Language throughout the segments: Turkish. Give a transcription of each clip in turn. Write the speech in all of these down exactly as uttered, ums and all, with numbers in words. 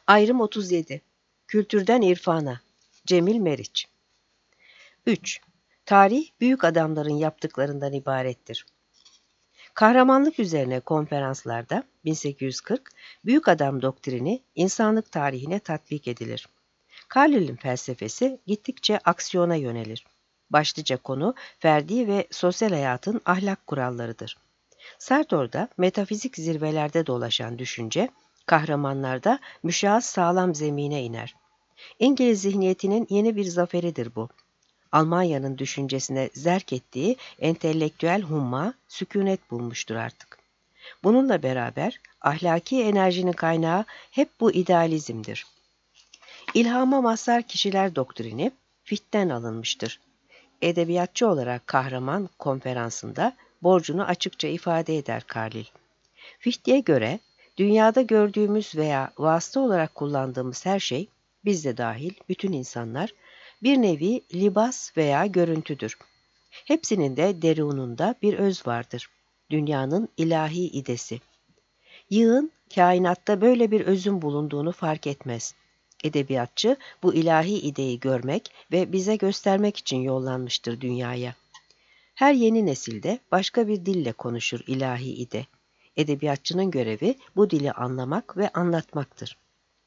Ayrım otuz yedi. Kültürden irfana. Cemil Meriç. üç. Tarih, büyük adamların yaptıklarından ibarettir. Kahramanlık üzerine konferanslarda bin sekiz yüz kırk, büyük adam doktrini insanlık tarihine tatbik edilir. Carlyle'in felsefesi gittikçe aksiyona yönelir. Başlıca konu ferdi ve sosyal hayatın ahlak kurallarıdır. Sartre'da metafizik zirvelerde dolaşan düşünce, kahramanlarda müşahhas sağlam zemine iner. İngiliz zihniyetinin yeni bir zaferidir bu. Almanya'nın düşüncesine zerk ettiği entelektüel humma sükûnet bulmuştur artık. Bununla beraber ahlaki enerjinin kaynağı hep bu idealizmdir. İlhama mazhar kişiler doktrini Fichte'den alınmıştır. Edebiyatçı olarak kahraman konferansında borcunu açıkça ifade eder Carlyle. Fichte'ye göre dünyada gördüğümüz veya vasıta olarak kullandığımız her şey, biz de dahil bütün insanlar, bir nevi libas veya görüntüdür. Hepsinin de derununda bir öz vardır. Dünyanın ilahi idesi. Yığın, kainatta böyle bir özün bulunduğunu fark etmez. Edebiyatçı, bu ilahi ideyi görmek ve bize göstermek için yollanmıştır dünyaya. Her yeni nesilde başka bir dille konuşur ilahi ide. Edebiyatçının görevi bu dili anlamak ve anlatmaktır.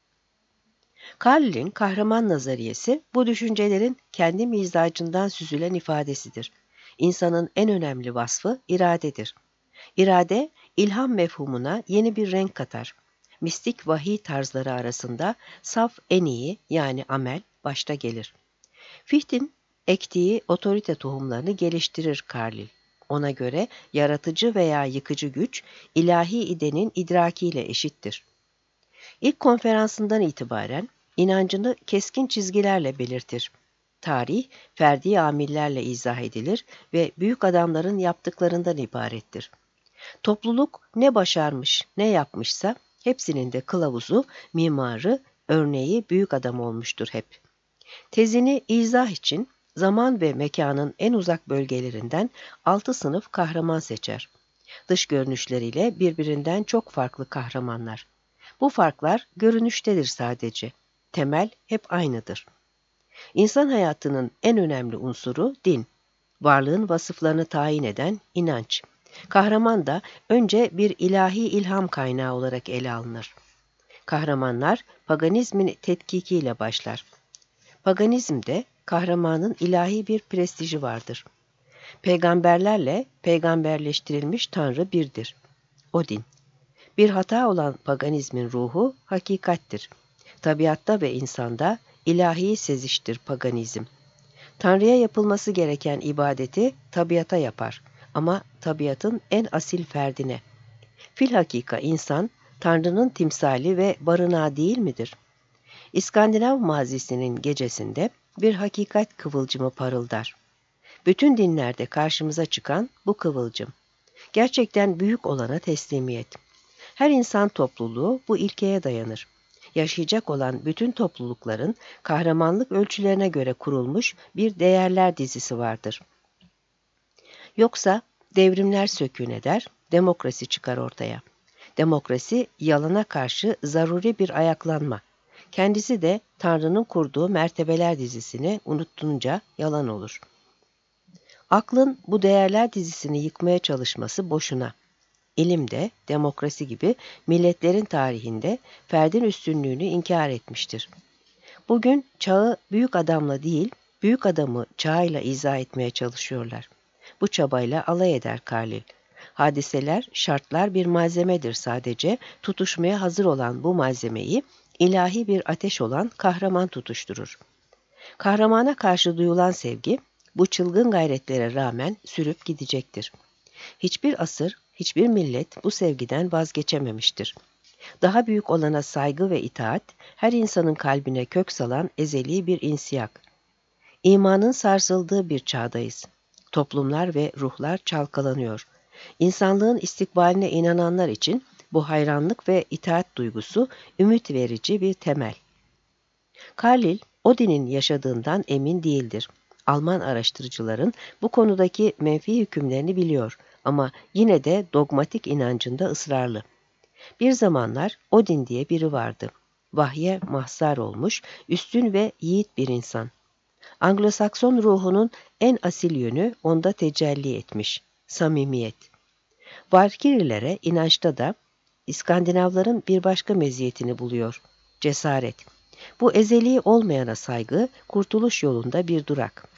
Carlyle'in kahraman nazariyesi bu düşüncelerin kendi mizacından süzülen ifadesidir. İnsanın en önemli vasfı iradedir. İrade, ilham mefhumuna yeni bir renk katar. Mistik vahiy tarzları arasında saf en iyi yani amel başta gelir. Fichte'in ektiği otorite tohumlarını geliştirir Carlyle. Ona göre yaratıcı veya yıkıcı güç ilahi idenin idrakiyle eşittir. İlk konferansından itibaren inancını keskin çizgilerle belirtir. Tarih, ferdi amillerle izah edilir ve büyük adamların yaptıklarından ibarettir. Topluluk ne başarmış, ne yapmışsa hepsinin de kılavuzu, mimarı, örneği büyük adam olmuştur hep. Tezini izah için zaman ve mekanın en uzak bölgelerinden altı sınıf kahraman seçer. Dış görünüşleriyle birbirinden çok farklı kahramanlar. Bu farklar görünüştedir sadece. Temel hep aynıdır. İnsan hayatının en önemli unsuru din. Varlığın vasıflarını tayin eden inanç. Kahraman da önce bir ilahi ilham kaynağı olarak ele alınır. Kahramanlar paganizmin tetkikiyle başlar. Paganizmde kahramanın ilahi bir prestiji vardır. Peygamberlerle peygamberleştirilmiş Tanrı birdir. Odin. Bir hata olan paganizmin ruhu hakikattir. Tabiatta ve insanda ilahi seziştir paganizm. Tanrı'ya yapılması gereken ibadeti tabiata yapar ama tabiatın en asil ferdine. Filhakika insan, Tanrı'nın timsali ve barınağı değil midir? İskandinav mazisinin gecesinde bir hakikat kıvılcımı parıldar. Bütün dinlerde karşımıza çıkan bu kıvılcım. Gerçekten büyük olana teslimiyet. Her insan topluluğu bu ilkeye dayanır. Yaşayacak olan bütün toplulukların kahramanlık ölçülerine göre kurulmuş bir değerler dizisi vardır. Yoksa devrimler sökûn eder, demokrasi çıkar ortaya. Demokrasi yalana karşı zaruri bir ayaklanma. Kendisi de Tanrı'nın kurduğu mertebeler dizisini unuttunca yalan olur. Aklın bu değerler dizisini yıkmaya çalışması boşuna. İlim de, demokrasi gibi milletlerin tarihinde ferdin üstünlüğünü inkar etmiştir. Bugün çağı büyük adamla değil, büyük adamı çağıyla izah etmeye çalışıyorlar. Bu çabayla alay eder Carlyle. Hadiseler, şartlar bir malzemedir sadece, tutuşmaya hazır olan bu malzemeyi ilahi bir ateş olan kahraman tutuşturur. Kahramana karşı duyulan sevgi, bu çılgın gayretlere rağmen sürüp gidecektir. Hiçbir asır, hiçbir millet bu sevgiden vazgeçememiştir. Daha büyük olana saygı ve itaat, her insanın kalbine kök salan ezeli bir insiyak. İmanın sarsıldığı bir çağdayız. Toplumlar ve ruhlar çalkalanıyor. İnsanlığın istikbaline inananlar için bu hayranlık ve itaat duygusu ümit verici bir temel. Carlyle, Odin'in yaşadığından emin değildir. Alman araştırıcıların bu konudaki menfi hükümlerini biliyor ama yine de dogmatik inancında ısrarlı. Bir zamanlar Odin diye biri vardı. Vahye mahzar olmuş, üstün ve yiğit bir insan. Anglo-Sakson ruhunun en asil yönü onda tecelli etmiş. Samimiyet. Valkirilere inançta da İskandinavların bir başka meziyetini buluyor. Cesaret. Bu ezeli olmayana saygı, kurtuluş yolunda bir durak.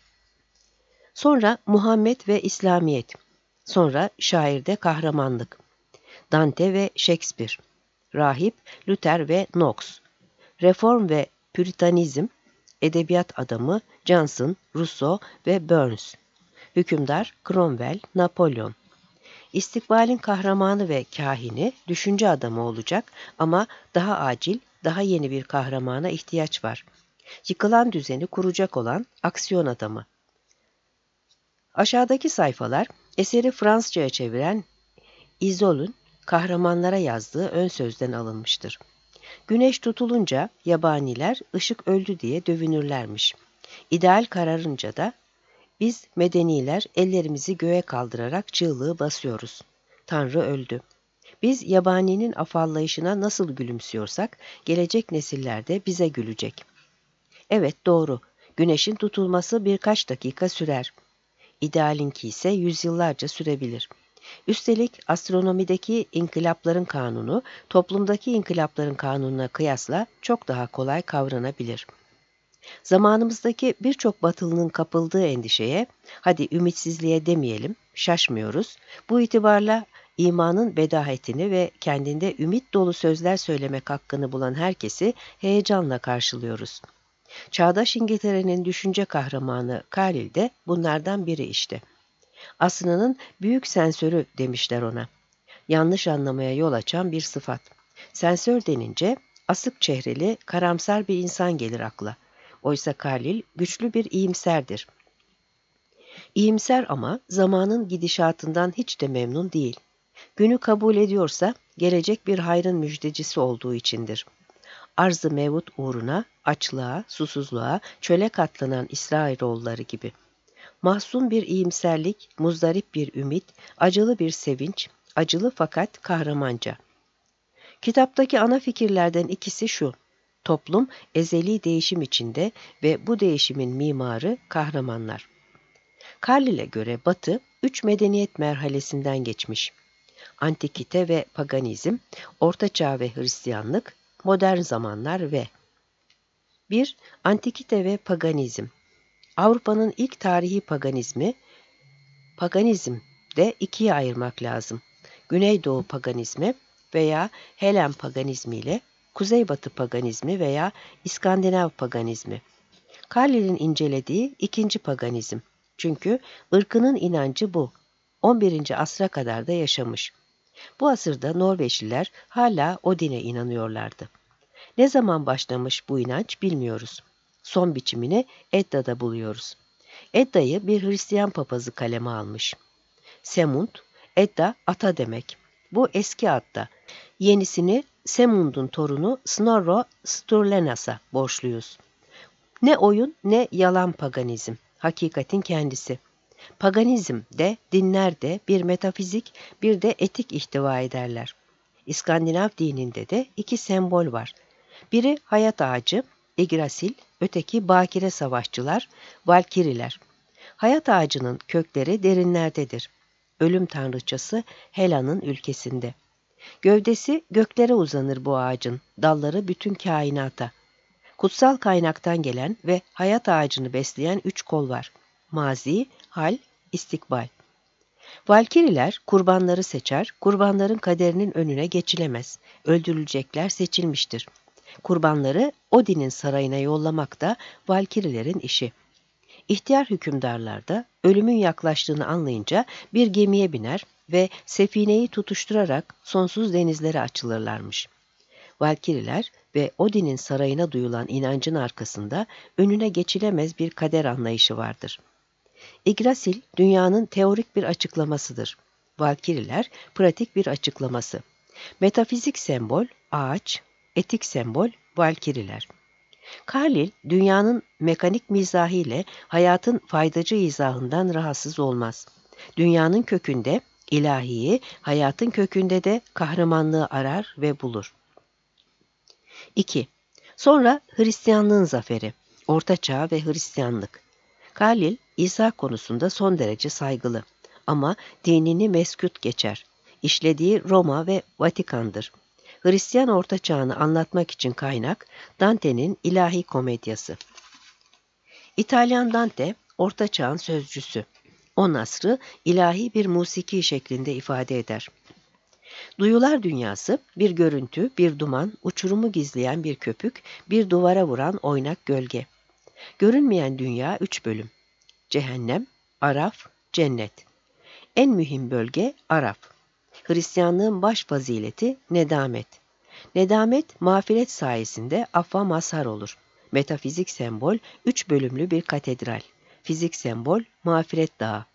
Sonra Muhammed ve İslamiyet. Sonra şairde kahramanlık. Dante ve Shakespeare. Rahip, Luther ve Knox. Reform ve Püritanizm. Edebiyat adamı Johnson, Rousseau ve Burns. Hükümdar Cromwell, Napolyon. İstikbalin kahramanı ve kahini düşünce adamı olacak ama daha acil, daha yeni bir kahramana ihtiyaç var. Yıkılan düzeni kuracak olan aksiyon adamı. Aşağıdaki sayfalar eseri Fransızca'ya çeviren Isol'ün kahramanlara yazdığı ön sözden alınmıştır. Güneş tutulunca yabaniler ışık öldü diye dövünürlermiş. İdeal kararınca da biz medeniler ellerimizi göğe kaldırarak çığlığı basıyoruz. Tanrı öldü. Biz yabaninin afallayışına nasıl gülümsüyorsak gelecek nesiller de bize gülecek. Evet doğru. Güneşin tutulması birkaç dakika sürer. İdealinki ise yüzyıllarca sürebilir. Üstelik astronomideki inkılapların kanunu, toplumdaki inkılapların kanununa kıyasla çok daha kolay kavranabilir. Zamanımızdaki birçok batılının kapıldığı endişeye, hadi ümitsizliğe demeyelim, şaşmıyoruz. Bu itibarla imanın bedahetini ve kendinde ümit dolu sözler söylemek hakkını bulan herkesi heyecanla karşılıyoruz. Çağdaş İngiltere'nin düşünce kahramanı Carlyle de bunlardan biri işte. Asrının büyük sensörü demişler ona. Yanlış anlamaya yol açan bir sıfat. Sensör denince asık çehreli, karamsar bir insan gelir akla. Oysa Carlyle güçlü bir iyimserdir. İyimser ama zamanın gidişatından hiç de memnun değil. Günü kabul ediyorsa gelecek bir hayrın müjdecisi olduğu içindir. Arz-ı mevut uğruna açlığa, susuzluğa, çöle katlanan İsrailoğulları gibi. Mahzun bir iyimserlik, muzdarip bir ümit, acılı bir sevinç, acılı fakat kahramanca. Kitaptaki ana fikirlerden ikisi şu: toplum ezeli değişim içinde ve bu değişimin mimarı kahramanlar. Carlyle'e göre Batı, üç medeniyet merhalesinden geçmiş. Antikite ve paganizm, Ortaçağ ve Hristiyanlık, modern zamanlar ve bir. Antikite ve paganizm. Avrupa'nın ilk tarihi paganizmi, paganizm de ikiye ayırmak lazım. Güneydoğu paganizmi veya Helen paganizmi ile Kuzeybatı paganizmi veya İskandinav paganizmi. Carlyle'in incelediği ikinci paganizm. Çünkü ırkının inancı bu. on birinci asra kadar da yaşamış. Bu asırda Norveçliler hala Odin'e inanıyorlardı. Ne zaman başlamış bu inanç bilmiyoruz. Son biçimini Edda'da buluyoruz. Edda'yı bir Hristiyan papazı kaleme almış. Semund, Edda ata demek. Bu eski adda. Yenisini Semund'un torunu Snorro Sturlenas'a borçluyuz. Ne oyun ne yalan paganizm. Hakikatin kendisi. Paganizm de dinler de bir metafizik bir de etik ihtiva ederler. İskandinav dininde de iki sembol var. Biri hayat ağacı, Yggdrasil, öteki bakire savaşçılar, Valkiriler. Hayat ağacının kökleri derinlerdedir. Ölüm tanrıçası Hela'nın ülkesinde. Gövdesi göklere uzanır bu ağacın, dalları bütün kainata. Kutsal kaynaktan gelen ve hayat ağacını besleyen üç kol var. Mazi, hal, istikbal. Valkiriler kurbanları seçer, kurbanların kaderinin önüne geçilemez. Öldürülecekler seçilmiştir. Kurbanları Odin'in sarayına yollamak da Valkirilerin işi. İhtiyar hükümdarlar da ölümün yaklaştığını anlayınca bir gemiye biner ve sefineyi tutuşturarak sonsuz denizlere açılırlarmış. Valkiriler ve Odin'in sarayına duyulan inancın arkasında önüne geçilemez bir kader anlayışı vardır. Yggdrasil, dünyanın teorik bir açıklamasıdır. Valkiriler, pratik bir açıklaması. Metafizik sembol, ağaç, etik sembol, Valkiriler. Carlyle, dünyanın mekanik mizahiyle hayatın faydacı izahından rahatsız olmaz. Dünyanın kökünde ilahiyi, hayatın kökünde de kahramanlığı arar ve bulur. iki. Sonra Hristiyanlığın zaferi, Orta Çağ ve Hristiyanlık. Carlyle, İsa konusunda son derece saygılı ama dinini meskut geçer. İşlediği Roma ve Vatikan'dır. Hristiyan Orta Çağ'ını anlatmak için kaynak, Dante'nin İlahi Komedyası. İtalyan Dante, Orta Çağ'ın sözcüsü. On asrı ilahi bir musiki şeklinde ifade eder. Duyular dünyası, bir görüntü, bir duman, uçurumu gizleyen bir köpük, bir duvara vuran oynak gölge. Görünmeyen dünya üç bölüm. Cehennem, Araf, Cennet. En mühim bölge Araf. Hristiyanlığın baş fazileti nedamet. Nedamet, mağfiret sayesinde affa mazhar olur. Metafizik sembol, üç bölümlü bir katedral. Fizik sembol, mağfiret dağı.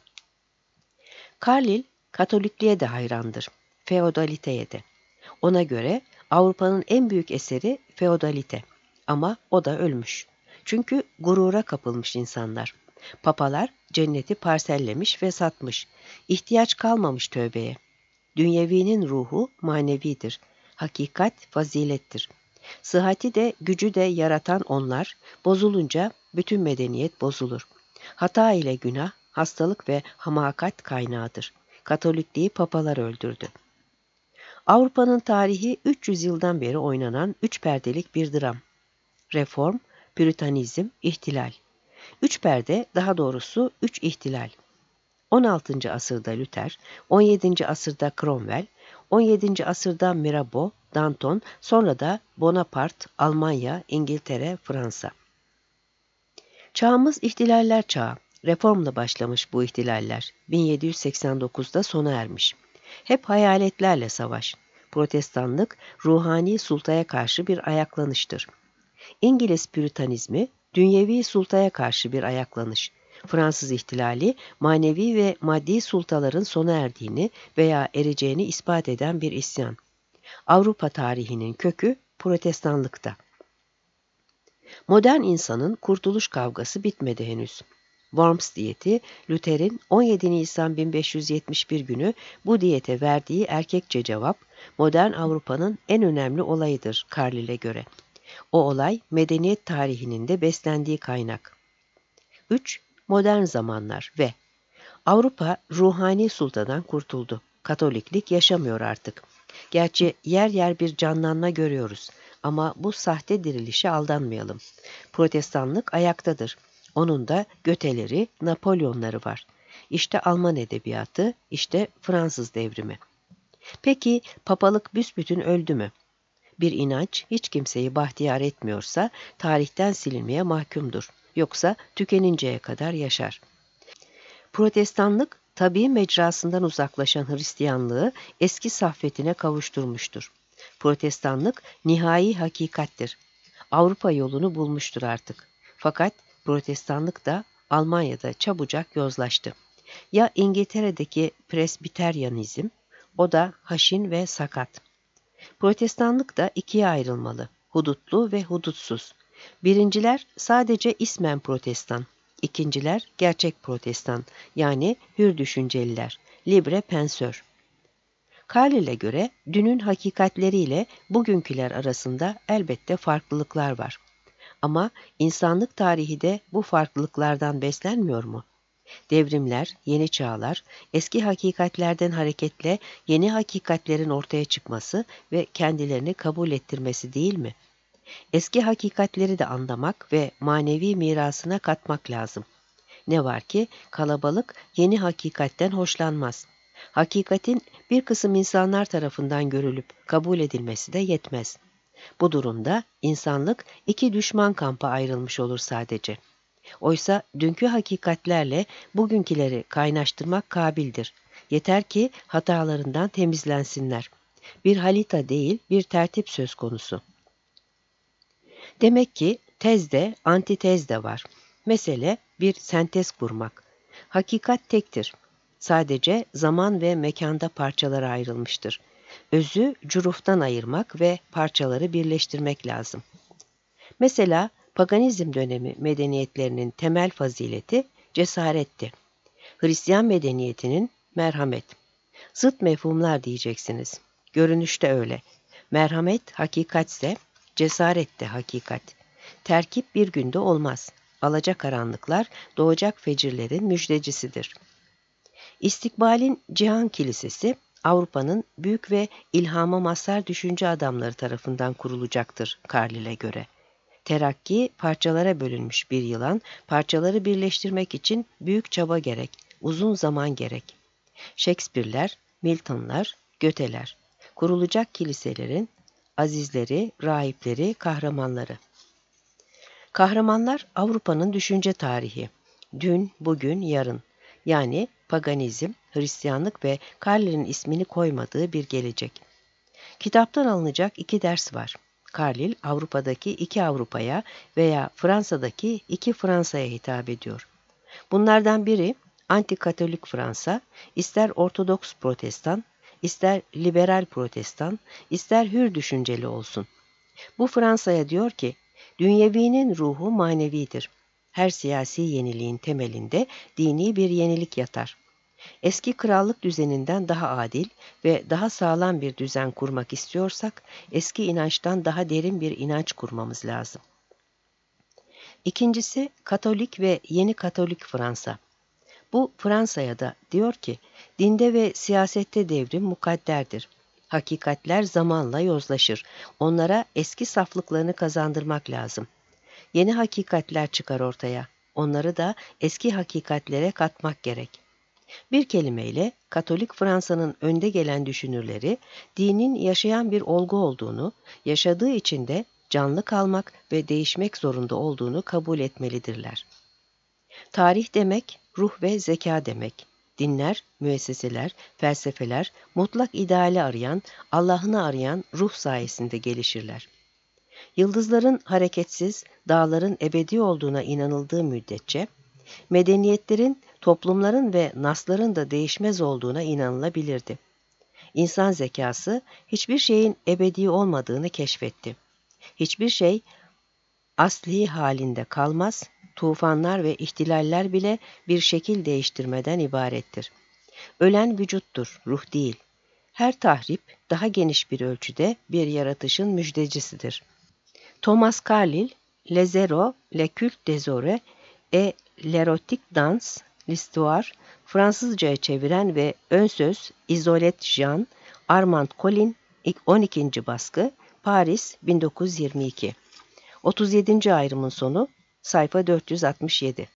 Carlyle, Katolikliğe de hayrandır. Feodaliteye de. Ona göre Avrupa'nın en büyük eseri feodalite. Ama o da ölmüş. Çünkü gurura kapılmış insanlar. Papalar cenneti parsellemiş ve satmış. İhtiyaç kalmamış tövbeye. Dünyevinin ruhu manevidir. Hakikat fazilettir. Sıhhati de gücü de yaratan onlar, bozulunca bütün medeniyet bozulur. Hata ile günah, hastalık ve hamakat kaynağıdır. Katolikliği papalar öldürdü. Avrupa'nın tarihi üç yüz yıldan beri oynanan üç perdelik bir dram. Reform, Püritanizm, ihtilal. Üç perde, daha doğrusu üç ihtilal. on altıncı asırda Luther, on yedinci asırda Cromwell, on yedinci asırda Mirabeau, Danton, sonra da Bonaparte, Almanya, İngiltere, Fransa. Çağımız ihtilaller çağı. Reformla başlamış bu ihtilaller. bin yedi yüz seksen dokuzda sona ermiş. Hep hayaletlerle savaş. Protestanlık, ruhani sultaya karşı bir ayaklanıştır. İngiliz Püritanizmi, dünyevi sultaya karşı bir ayaklanış. Fransız ihtilali, manevi ve maddi sultaların sona erdiğini veya ereceğini ispat eden bir isyan. Avrupa tarihinin kökü Protestanlıkta. Modern insanın kurtuluş kavgası bitmedi henüz. Worms diyeti, Luther'in on yedi Nisan bin beş yüz yetmiş bir günü bu diyete verdiği erkekçe cevap, modern Avrupa'nın en önemli olayıdır Carlyle'e göre. O olay, medeniyet tarihinin de beslendiği kaynak. üç. Modern zamanlar ve Avrupa ruhani sultadan kurtuldu. Katoliklik yaşamıyor artık. Gerçi yer yer bir canlanma görüyoruz ama bu sahte dirilişe aldanmayalım. Protestanlık ayaktadır. Onun da Göteleri, Napolyonları var. İşte Alman edebiyatı, işte Fransız devrimi. Peki papalık büsbütün öldü mü? Bir inanç hiç kimseyi bahtiyar etmiyorsa tarihten silinmeye mahkumdur. Yoksa tükeninceye kadar yaşar. Protestanlık, tabii mecrasından uzaklaşan Hristiyanlığı eski saffetine kavuşturmuştur. Protestanlık nihai hakikattir. Avrupa yolunu bulmuştur artık. Fakat Protestanlık da Almanya'da çabucak yozlaştı. Ya İngiltere'deki Presbiteryanizm, o da haşin ve sakat. Protestanlık da ikiye ayrılmalı, hudutlu ve hudutsuz. Birinciler sadece ismen protestan, ikinciler gerçek protestan, yani hür düşünceliler, libre penseur. Carlyle'e göre dünün hakikatleriyle bugünküler arasında elbette farklılıklar var. Ama insanlık tarihi de bu farklılıklardan beslenmiyor mu? Devrimler, yeni çağlar, eski hakikatlerden hareketle yeni hakikatlerin ortaya çıkması ve kendilerini kabul ettirmesi değil mi? Eski hakikatleri de anlamak ve manevi mirasına katmak lazım. Ne var ki kalabalık yeni hakikatten hoşlanmaz. Hakikatin bir kısım insanlar tarafından görülüp kabul edilmesi de yetmez. Bu durumda insanlık iki düşman kampa ayrılmış olur sadece. Oysa dünkü hakikatlerle bugünküleri kaynaştırmak kabildir. Yeter ki hatalarından temizlensinler. Bir halita değil, bir tertip söz konusu. Demek ki tez de, antitez de var. Mesele bir sentez kurmak. Hakikat tektir. Sadece zaman ve mekanda parçalara ayrılmıştır. Özü cüruftan ayırmak ve parçaları birleştirmek lazım. Mesela paganizm dönemi medeniyetlerinin temel fazileti cesaretti. Hristiyan medeniyetinin merhamet. Zıt mefhumlar diyeceksiniz. Görünüşte öyle. Merhamet hakikatse cesaret de hakikat. Terkip bir günde olmaz. Alacakaranlıklar doğacak fecirlerin müjdecisidir. İstikbalin Cihan Kilisesi, Avrupa'nın büyük ve ilhama mazhar düşünce adamları tarafından kurulacaktır Carlil'e göre. Terakki, parçalara bölünmüş bir yılan, parçaları birleştirmek için büyük çaba gerek, uzun zaman gerek. Shakespeare'ler, Milton'lar, Goethe'ler, kurulacak kiliselerin azizleri, rahipleri, kahramanları. Kahramanlar Avrupa'nın düşünce tarihi. Dün, bugün, yarın. Yani paganizm, Hristiyanlık ve Carlil'in ismini koymadığı bir gelecek. Kitaptan alınacak iki ders var. Carlil, Avrupa'daki iki Avrupa'ya veya Fransa'daki iki Fransa'ya hitap ediyor. Bunlardan biri anti-Katolik Fransa, ister Ortodoks Protestan, ister liberal Protestan, ister hür düşünceli olsun. Bu Fransa'ya diyor ki, dünyevinin ruhu manevidir. Her siyasi yeniliğin temelinde dini bir yenilik yatar. Eski krallık düzeninden daha adil ve daha sağlam bir düzen kurmak istiyorsak, eski inançtan daha derin bir inanç kurmamız lazım. İkincisi, Katolik ve yeni Katolik Fransa. Bu Fransa'ya da diyor ki, dinde ve siyasette devrim mukadderdir. Hakikatler zamanla yozlaşır. Onlara eski saflıklarını kazandırmak lazım. Yeni hakikatler çıkar ortaya. Onları da eski hakikatlere katmak gerek. Bir kelimeyle Katolik Fransa'nın önde gelen düşünürleri, dinin yaşayan bir olgu olduğunu, yaşadığı için de canlı kalmak ve değişmek zorunda olduğunu kabul etmelidirler. Tarih demek, ruh ve zeka demek. Dinler, müesseseler, felsefeler, mutlak ideali arayan, Allah'ını arayan ruh sayesinde gelişirler. Yıldızların hareketsiz, dağların ebedi olduğuna inanıldığı müddetçe, medeniyetlerin, toplumların ve nasların da değişmez olduğuna inanılabilirdi. İnsan zekası hiçbir şeyin ebedi olmadığını keşfetti. Hiçbir şey asli halinde kalmaz, tufanlar ve ihtilaller bile bir şekil değiştirmeden ibarettir. Ölen vücuttur, ruh değil. Her tahrip daha geniş bir ölçüde bir yaratışın müjdecisidir. Thomas Carlyle, Les Zéros, Le Culte des Heures et l'Erotique dans l'Histoire, Fransızca'ya çeviren ve ön söz Isolette Jean, Armand Colin, on ikinci baskı, Paris bin dokuz yüz yirmi iki. otuz yedinci ayrımın sonu, sayfa dört yüz altmış yedi.